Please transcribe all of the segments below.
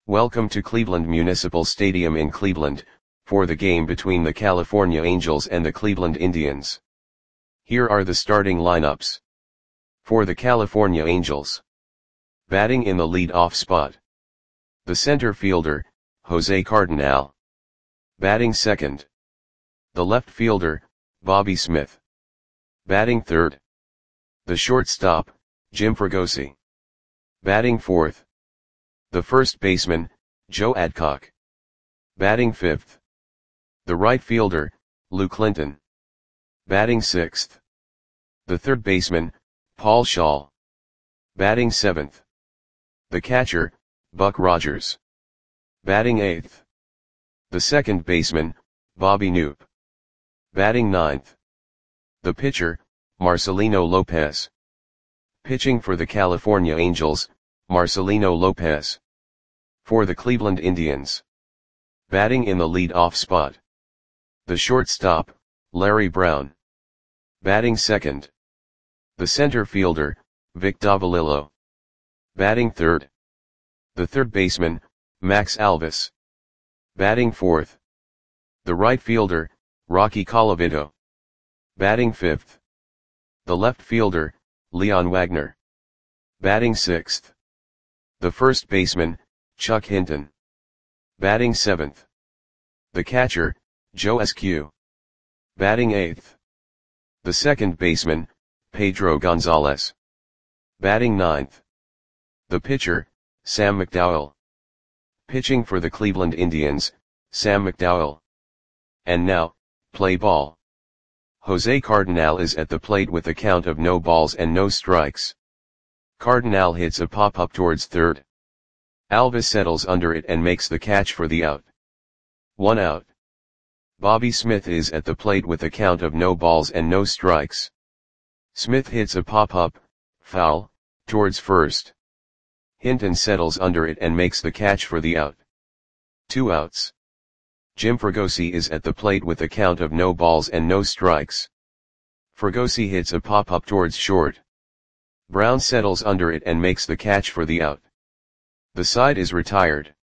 Welcome to Cleveland Municipal Stadium in Cleveland, for the game between the California Angels and the Cleveland Indians. Here are the starting lineups. For the California Angels. Batting in the lead-off spot. The center fielder, Jose Cardinal. Batting second. The left fielder, Bobby Smith. Batting third. The shortstop, Jim Fregosi. Batting fourth. The first baseman, Joe Adcock. Batting fifth. The right fielder, Lou Clinton. Batting sixth. The third baseman, Paul Schall. Batting seventh. The catcher, Buck Rogers. Batting eighth. The second baseman, Bobby Knoop. Batting ninth. The pitcher, Marcelino Lopez. Pitching for the California Angels, Marcelino Lopez. For the Cleveland Indians. Batting in the lead-off spot. The shortstop, Larry Brown. Batting second. The center fielder, Vic Davalillo. Batting third. The third baseman, Max Alvis. Batting fourth. The right fielder, Rocky Colavito. Batting fifth. The left fielder, Leon Wagner. Batting sixth. The first baseman, Chuck Hinton. Batting seventh. The catcher, Joe Eskew. Batting eighth. The second baseman, Pedro Gonzalez. Batting ninth. The pitcher, Sam McDowell. Pitching for the Cleveland Indians, Sam McDowell. And now, play ball. Jose Cardinal is at the plate with a count of no balls and no strikes. Cardinal hits a pop-up towards third. Alvis settles under it and makes the catch for the out. 1 out. Bobby Smith is at the plate with a count of no balls and no strikes. Smith hits a pop-up, foul, towards first. Hinton settles under it and makes the catch for the out. 2 outs. Jim Fregosi is at the plate with a count of no balls and no strikes. Fregosi hits a pop-up towards short. Brown settles under it and makes the catch for the out. The side is retired.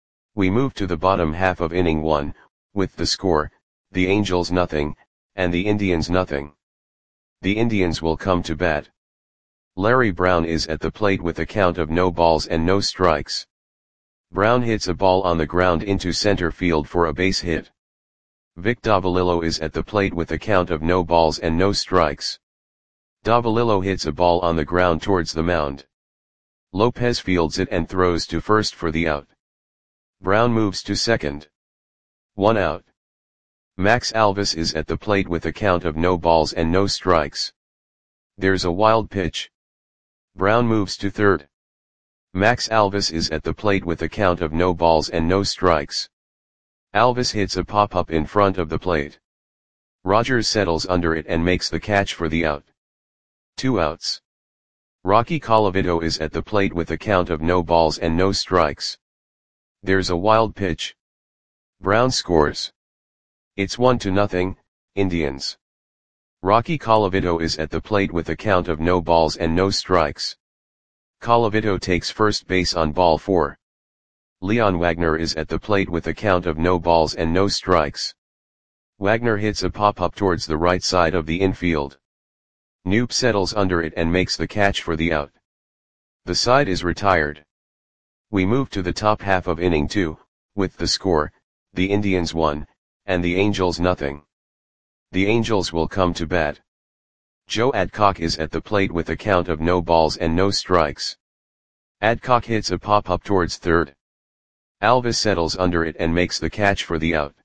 We move to the bottom half of inning 1, with the score, the Angels nothing, and the Indians nothing. The Indians will come to bat. Larry Brown is at the plate with a count of no balls and no strikes. Brown hits a ball on the ground into center field for a base hit. Vic Davalillo is at the plate with a count of no balls and no strikes. Davalillo hits a ball on the ground towards the mound. Lopez fields it and throws to first for the out. Brown moves to second. 1 out. Max Alvis is at the plate with a count of no balls and no strikes. There's a wild pitch. Brown moves to third. Max Alvis is at the plate with a count of no balls and no strikes. Alvis hits a pop-up in front of the plate. Rogers settles under it and makes the catch for the out. 2 outs. Rocky Colavito is at the plate with a count of no balls and no strikes. There's a wild pitch. Brown scores. It's 1-0, Indians. Rocky Colavito is at the plate with a count of no balls and no strikes. Colavito takes first base on ball 4. Leon Wagner is at the plate with a count of no balls and no strikes. Wagner hits a pop-up towards the right side of the infield. Knoop settles under it and makes the catch for the out. The side is retired. We move to the top half of inning 2, with the score, the Indians 1, and the Angels nothing. The Angels will come to bat. Joe Adcock is at the plate with a count of no balls and no strikes. Adcock hits a pop-up towards third. Alvis settles under it and makes the catch for the out.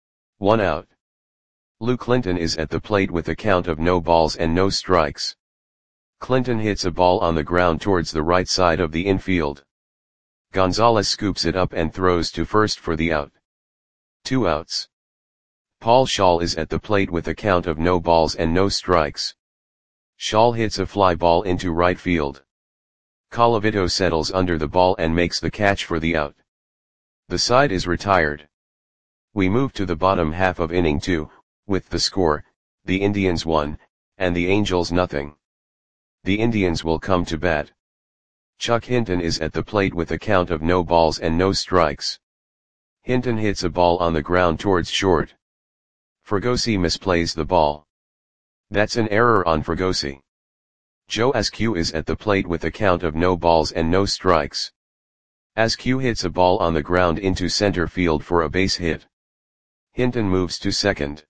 1 out. Lou Clinton is at the plate with a count of no balls and no strikes. Clinton hits a ball on the ground towards the right side of the infield. Gonzalez scoops it up and throws to first for the out. 2 outs. Paul Schall is at the plate with a count of no balls and no strikes. Schall hits a fly ball into right field. Colavito settles under the ball and makes the catch for the out. The side is retired. We move to the bottom half of inning 2, with the score, the Indians 1, and the Angels nothing. The Indians will come to bat. Chuck Hinton is at the plate with a count of no balls and no strikes. Hinton hits a ball on the ground towards short. Fregosi misplays the ball. That's an error on Fregosi. Joe Askew is at the plate with a count of no balls and no strikes. Askew hits a ball on the ground into center field for a base hit. Hinton moves to second.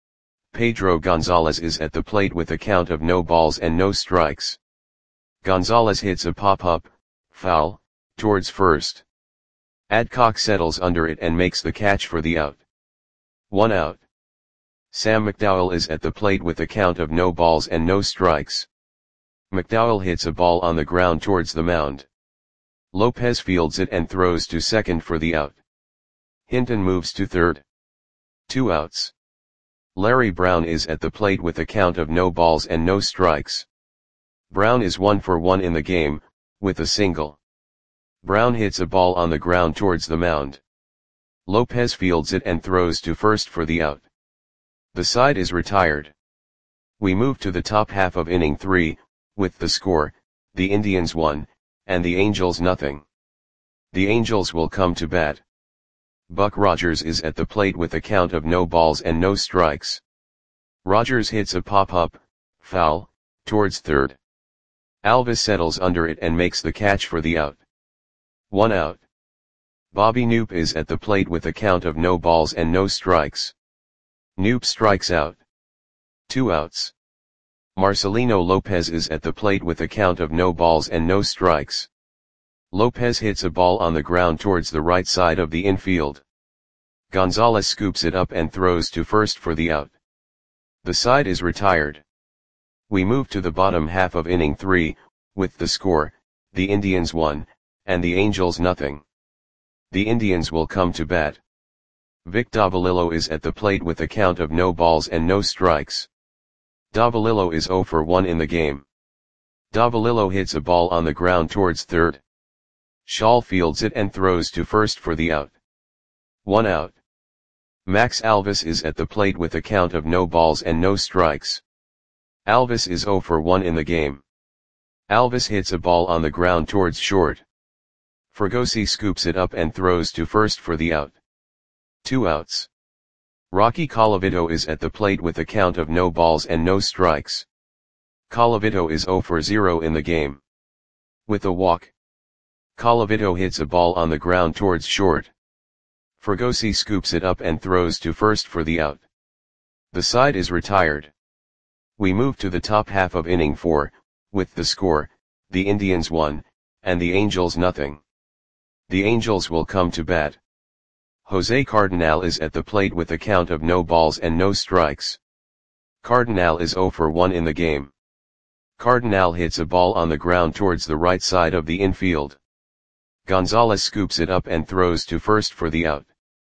Pedro Gonzalez is at the plate with a count of no balls and no strikes. Gonzalez hits a pop-up, foul, towards first. Adcock settles under it and makes the catch for the out. 1 out. Sam McDowell is at the plate with a count of no balls and no strikes. McDowell hits a ball on the ground towards the mound. Lopez fields it and throws to second for the out. Hinton moves to third. 2 outs. Larry Brown is at the plate with a count of no balls and no strikes. Brown is 1 for 1 in the game, with a single. Brown hits a ball on the ground towards the mound. Lopez fields it and throws to first for the out. The side is retired. We move to the top half of inning 3, with the score, the Indians 1, and the Angels nothing. The Angels will come to bat. Buck Rogers is at the plate with a count of no balls and no strikes. Rogers hits a pop-up, foul, towards third. Alvis settles under it and makes the catch for the out. 1 out. Bobby Knoop is at the plate with a count of no balls and no strikes. Knoop strikes out. 2 outs. Marcelino Lopez is at the plate with a count of no balls and no strikes. Lopez hits a ball on the ground towards the right side of the infield. Gonzalez scoops it up and throws to first for the out. The side is retired. We move to the bottom half of inning 3, with the score, the Indians 1, and the Angels nothing. The Indians will come to bat. Vic Davalillo is at the plate with a count of no balls and no strikes. Davalillo is 0 for 1 in the game. Davalillo hits a ball on the ground towards third. Schall fields it and throws to first for the out. 1 out. Max Alvis is at the plate with a count of no balls and no strikes. Alvis is 0 for 1 in the game. Alvis hits a ball on the ground towards short. Fregosi scoops it up and throws to first for the out. 2 outs. Rocky Colavito is at the plate with a count of no balls and no strikes. Colavito is 0 for 0 in the game. With a walk. Colavito hits a ball on the ground towards short. Fregosi scoops it up and throws to first for the out. The side is retired. We move to the top half of inning 4, with the score, the Indians 1, and the Angels nothing. The Angels will come to bat. Jose Cardenal is at the plate with a count of no balls and no strikes. Cardenal is 0 for 1 in the game. Cardenal hits a ball on the ground towards the right side of the infield. Gonzalez scoops it up and throws to first for the out.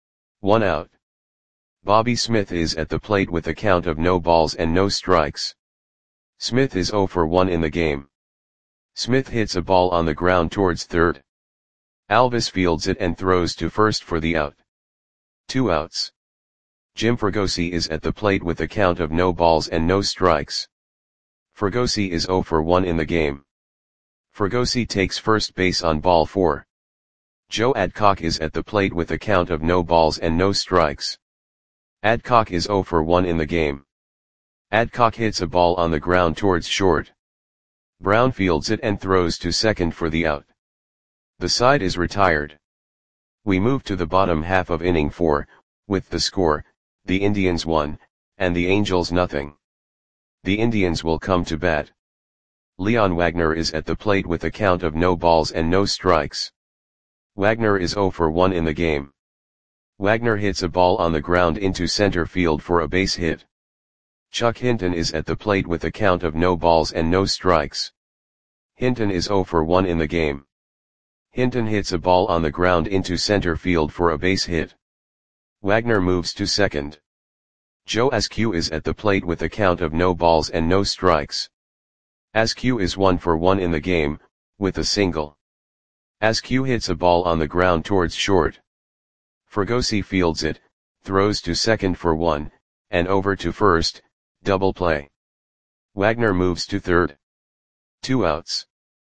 1 out. Bobby Smith is at the plate with a count of no balls and no strikes. Smith is 0 for 1 in the game. Smith hits a ball on the ground towards third. Alvis fields it and throws to first for the out. 2 outs. Jim Fregosi is at the plate with a count of no balls and no strikes. Fregosi is 0 for 1 in the game. Fregosi takes first base on ball 4. Joe Adcock is at the plate with a count of no balls and no strikes. Adcock is 0 for 1 in the game. Adcock hits a ball on the ground towards short. Brown fields it and throws to second for the out. The side is retired. We move to the bottom half of inning 4, with the score, the Indians 1, and the Angels nothing. The Indians will come to bat. Leon Wagner is at the plate with a count of no balls and no strikes. Wagner is 0 for 1 in the game. Wagner hits a ball on the ground into center field for a base hit. Chuck Hinton is at the plate with a count of no balls and no strikes. Hinton is 0 for 1 in the game. Hinton hits a ball on the ground into center field for a base hit. Wagner moves to second. Joe Askew is at the plate with a count of no balls and no strikes. Askew is 1 for 1 in the game, with a single. Askew hits a ball on the ground towards short. Fregosi fields it, throws to second for 1, and over to first, double play. Wagner moves to third. 2 outs.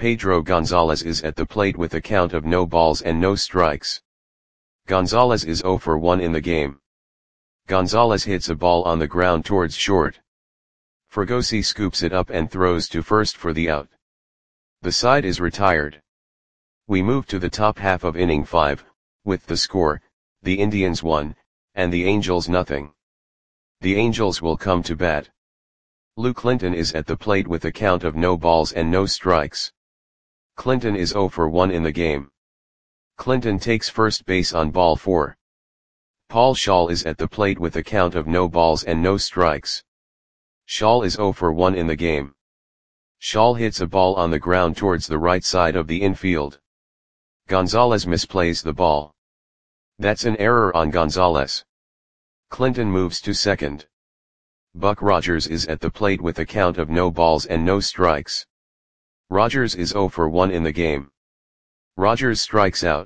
Pedro Gonzalez is at the plate with a count of no balls and no strikes. Gonzalez is 0 for 1 in the game. Gonzalez hits a ball on the ground towards short. Fregosi scoops it up and throws to first for the out. The side is retired. We move to the top half of inning 5, with the score, the Indians 1, and the Angels nothing. The Angels will come to bat. Lou Clinton is at the plate with a count of no balls and no strikes. Clinton is 0 for 1 in the game. Clinton takes first base on ball 4. Paul Shaw is at the plate with a count of no balls and no strikes. Shaw is 0 for 1 in the game. Shaw hits a ball on the ground towards the right side of the infield. Gonzalez misplays the ball. That's an error on Gonzalez. Clinton moves to second. Buck Rogers is at the plate with a count of no balls and no strikes. Rogers is 0 for 1 in the game. Rogers strikes out.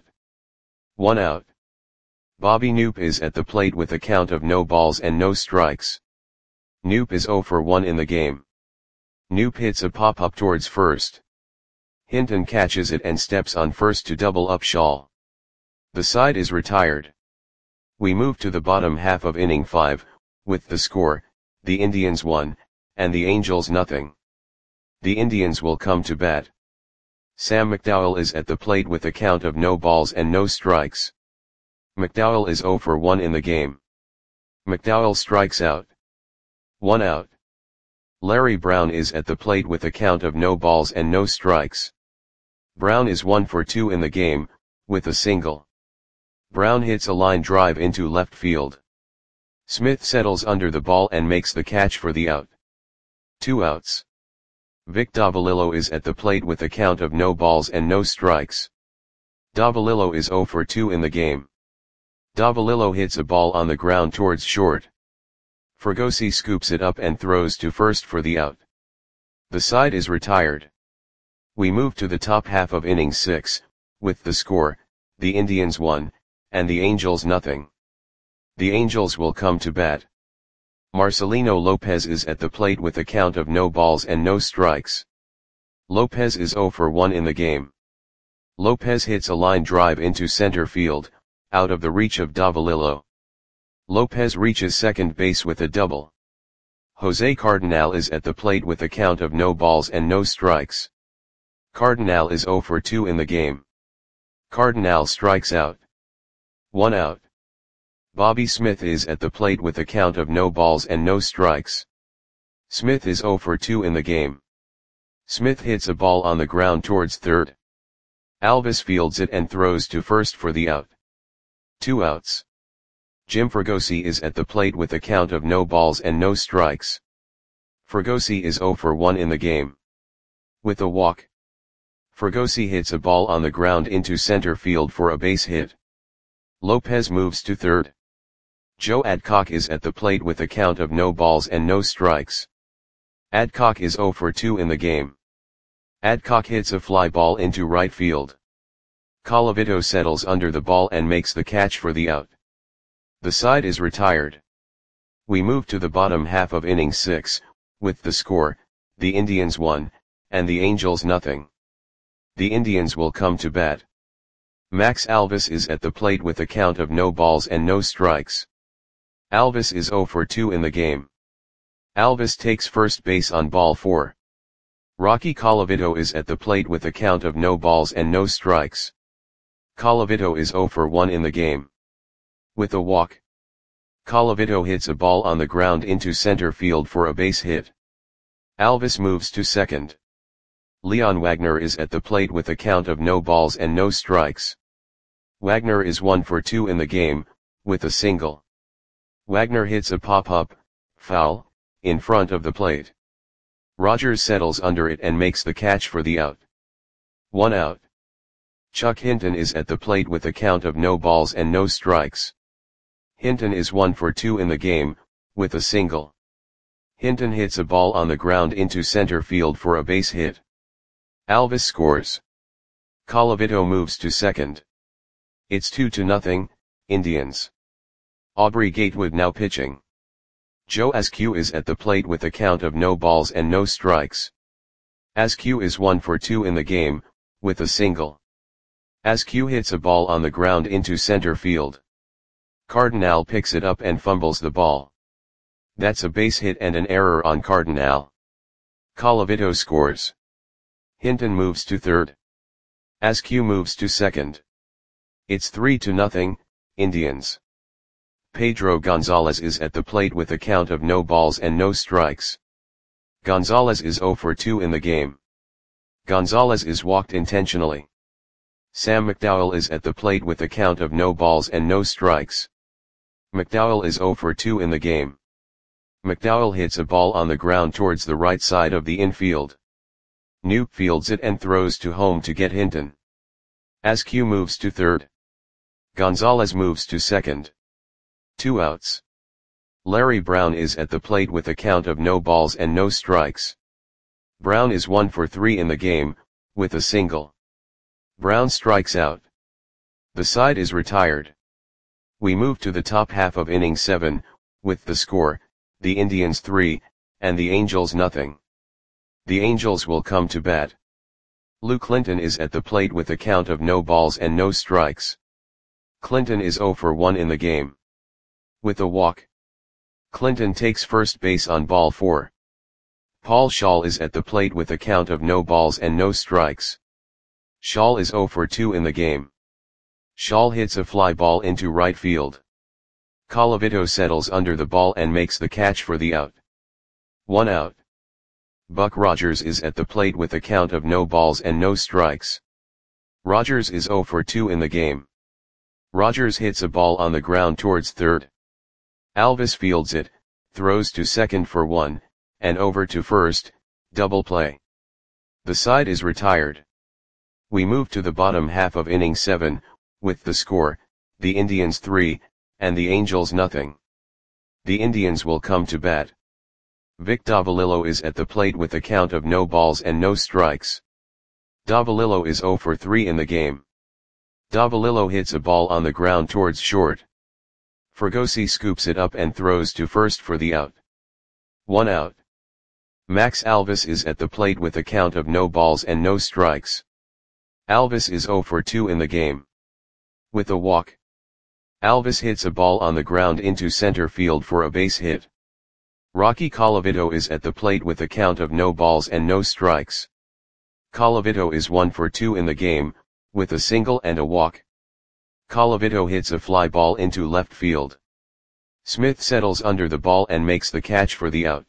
1 out. Bobby Knoop is at the plate with a count of no balls and no strikes. Knoop is 0 for 1 in the game. Knoop hits a pop-up towards first. Hinton catches it and steps on first to double up Shaw. The side is retired. We move to the bottom half of inning 5, with the score, the Indians 1, and the Angels nothing. The Indians will come to bat. Sam McDowell is at the plate with a count of no balls and no strikes. McDowell is 0 for 1 in the game. McDowell strikes out. 1 out. Larry Brown is at the plate with a count of no balls and no strikes. Brown is 1 for 2 in the game, with a single. Brown hits a line drive into left field. Smith settles under the ball and makes the catch for the out. 2 outs. Vic Davalillo is at the plate with a count of no balls and no strikes. Davalillo is 0 for 2 in the game. Davalillo hits a ball on the ground towards short. Fregosi scoops it up and throws to first for the out. The side is retired. We move to the top half of inning 6, with the score, the Indians 1, and the Angels nothing. The Angels will come to bat. Marcelino Lopez is at the plate with a count of no balls and no strikes. Lopez is 0 for 1 in the game. Lopez hits a line drive into center field, out of the reach of Davalillo. Lopez reaches second base with a double. Jose Cardinal is at the plate with a count of no balls and no strikes. Cardinal is 0 for 2 in the game. Cardinal strikes out. 1 out. Bobby Smith is at the plate with a count of no balls and no strikes. Smith is 0 for 2 in the game. Smith hits a ball on the ground towards third. Alvis fields it and throws to first for the out. 2 outs. Jim Fregosi is at the plate with a count of no balls and no strikes. Fregosi is 0 for 1 in the game. With a walk. Fregosi hits a ball on the ground into center field for a base hit. Lopez moves to third. Joe Adcock is at the plate with a count of no balls and no strikes. Adcock is 0 for 2 in the game. Adcock hits a fly ball into right field. Colavito settles under the ball and makes the catch for the out. The side is retired. We move to the bottom half of inning 6, with the score, the Indians 1, and the Angels nothing. The Indians will come to bat. Max Alvis is at the plate with a count of no balls and no strikes. Alvis is 0 for 2 in the game. Alvis takes first base on ball 4. Rocky Colavito is at the plate with a count of no balls and no strikes. Colavito is 0 for 1 in the game. With a walk. Colavito hits a ball on the ground into center field for a base hit. Alvis moves to second. Leon Wagner is at the plate with a count of no balls and no strikes. Wagner is 1 for 2 in the game, with a single. Wagner hits a pop-up, foul, in front of the plate. Rogers settles under it and makes the catch for the out. 1 out. Chuck Hinton is at the plate with a count of no balls and no strikes. Hinton is 1 for 2 in the game, with a single. Hinton hits a ball on the ground into center field for a base hit. Alvis scores. Colavito moves to second. It's 2-0, Indians. Aubrey Gatewood now pitching. Joe Askew is at the plate with a count of no balls and no strikes. Askew is 1 for 2 in the game, with a single. Askew hits a ball on the ground into center field. Cardinal picks it up and fumbles the ball. That's a base hit and an error on Cardinal. Colavito scores. Hinton moves to third. Askew moves to second. It's 3-0, Indians. Pedro Gonzalez is at the plate with a count of no balls and no strikes. Gonzalez is 0 for 2 in the game. Gonzalez is walked intentionally. Sam McDowell is at the plate with a count of no balls and no strikes. McDowell is 0 for 2 in the game. McDowell hits a ball on the ground towards the right side of the infield. Knoop fields it and throws to home to get Hinton. Askew moves to third. Gonzalez moves to second. 2 outs. Larry Brown is at the plate with a count of no balls and no strikes. Brown is 1 for 3 in the game, with a single. Brown strikes out. The side is retired. We move to the top half of inning 7, with the score, the Indians 3, and the Angels nothing. The Angels will come to bat. Lou Clinton is at the plate with a count of no balls and no strikes. Clinton is 0 for 1 in the game. With a walk. Clinton takes first base on ball 4. Paul Shaw is at the plate with a count of no balls and no strikes. Shaw is 0 for 2 in the game. Shaw hits a fly ball into right field. Colavito settles under the ball and makes the catch for the out. 1 out. Buck Rogers is at the plate with a count of no balls and no strikes. Rogers is 0 for 2 in the game. Rogers hits a ball on the ground towards third. Alvis fields it, throws to second for 1, and over to first, double play. The side is retired. We move to the bottom half of inning 7, with the score, the Indians 3, and the Angels nothing. The Indians will come to bat. Vic Davalillo is at the plate with a count of no balls and no strikes. Davalillo is 0 for 3 in the game. Davalillo hits a ball on the ground towards short. Fregosi scoops it up and throws to first for the out. 1 out. Max Alvis is at the plate with a count of no balls and no strikes. Alvis is 0 for 2 in the game. With a walk. Alvis hits a ball on the ground into center field for a base hit. Rocky Colavito is at the plate with a count of no balls and no strikes. Colavito is 1 for 2 in the game, with a single and a walk. Colavito hits a fly ball into left field. Smith settles under the ball and makes the catch for the out.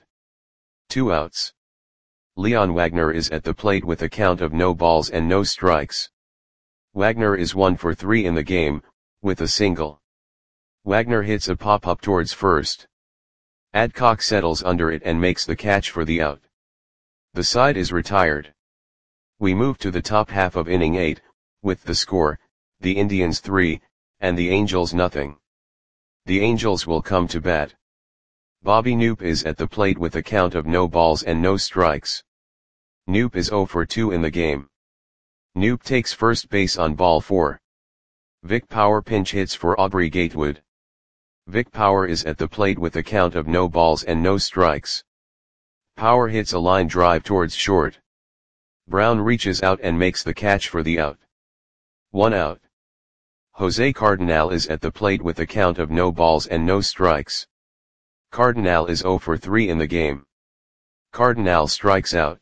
2 outs. Leon Wagner is at the plate with a count of no balls and no strikes. Wagner is 1 for 3 in the game, with a single. Wagner hits a pop-up towards first. Adcock settles under it and makes the catch for the out. The side is retired. We move to the top half of inning 8, with the score, the Indians 3, and the Angels nothing. The Angels will come to bat. Bobby Knoop is at the plate with a count of no balls and no strikes. Knoop is 0 for 2 in the game. Knoop takes first base on ball 4. Vic Power pinch hits for Aubrey Gatewood. Vic Power is at the plate with a count of no balls and no strikes. Power hits a line drive towards short. Brown reaches out and makes the catch for the out. 1 out. Jose Cardinal is at the plate with a count of no balls and no strikes. Cardinal is 0 for 3 in the game. Cardinal strikes out.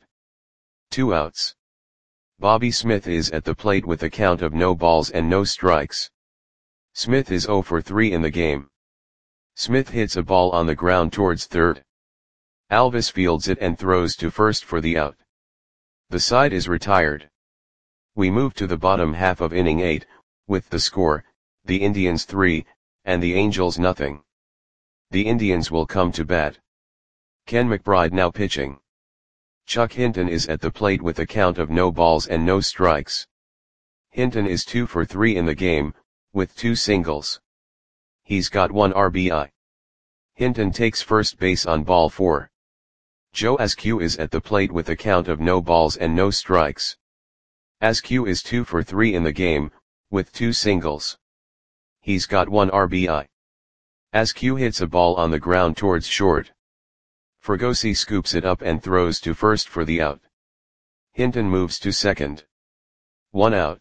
2 outs. Bobby Smith is at the plate with a count of no balls and no strikes. Smith is 0 for 3 in the game. Smith hits a ball on the ground towards third. Alvis fields it and throws to first for the out. The side is retired. We move to the bottom half of inning 8, with the score, the Indians 3, and the Angels nothing. The Indians will come to bat. Ken McBride now pitching. Chuck Hinton is at the plate with a count of no balls and no strikes. Hinton is 2 for 3 in the game, with 2 singles. He's got 1 RBI. Hinton takes first base on ball 4. Joe Askew is at the plate with a count of no balls and no strikes. Askew is 2 for 3 in the game, with 2 singles. He's got 1 RBI. Askew hits a ball on the ground towards short. Fregosi scoops it up and throws to first for the out. Hinton moves to second. 1 out.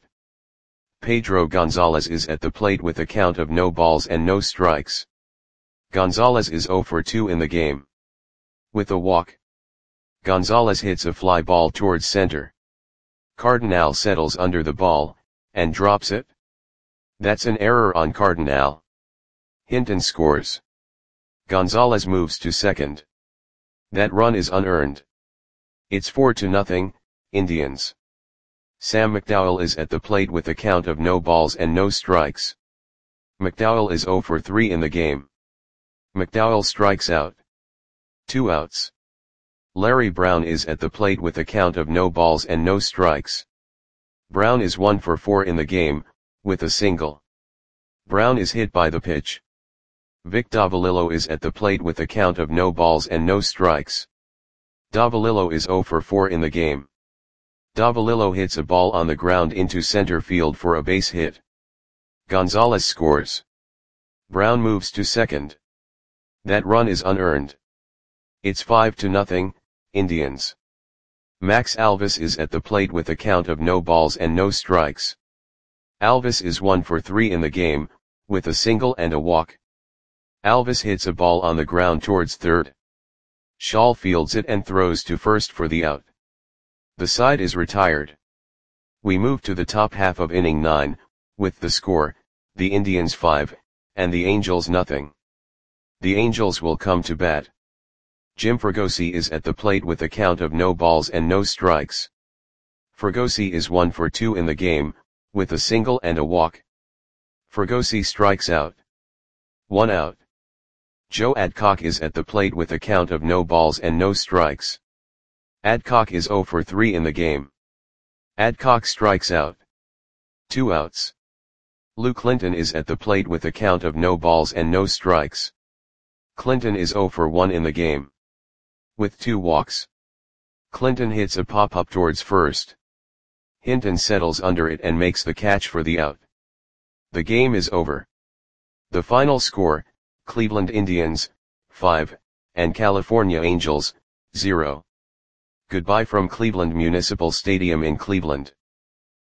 Pedro Gonzalez is at the plate with a count of no balls and no strikes. Gonzalez is 0 for 2 in the game. With a walk, Gonzalez hits a fly ball towards center. Cardinal settles under the ball, and drops it. That's an error on Cardinal. Hinton scores. Gonzalez moves to second. That run is unearned. It's 4-0, Indians. Sam McDowell is at the plate with a count of no balls and no strikes. McDowell is 0 for 3 in the game. McDowell strikes out. 2 outs. Larry Brown is at the plate with a count of no balls and no strikes. Brown is 1 for 4 in the game, with a single. Brown is hit by the pitch. Vic Davalillo is at the plate with a count of no balls and no strikes. Davalillo is 0 for 4 in the game. Davalillo hits a ball on the ground into center field for a base hit. Gonzalez scores. Brown moves to second. That run is unearned. It's 5-0, Indians. Max Alvis is at the plate with a count of no balls and no strikes. Alvis is 1 for 3 in the game, with a single and a walk. Alvis hits a ball on the ground towards third. Shaw fields it and throws to first for the out. The side is retired. We move to the top half of inning 9, with the score, the Indians 5, and the Angels nothing. The Angels will come to bat. Jim Fregosi is at the plate with a count of no balls and no strikes. Fregosi is 1 for 2 in the game, with a single and a walk. Fregosi strikes out. 1 out. Joe Adcock is at the plate with a count of no balls and no strikes. Adcock is 0 for 3 in the game. Adcock strikes out. 2 outs. Lou Clinton is at the plate with a count of no balls and no strikes. Clinton is 0 for 1 in the game. With 2 walks. Clinton hits a pop-up towards first. Hinton settles under it and makes the catch for the out. The game is over. The final score, Cleveland Indians, 5, and California Angels, 0. Goodbye from Cleveland Municipal Stadium in Cleveland.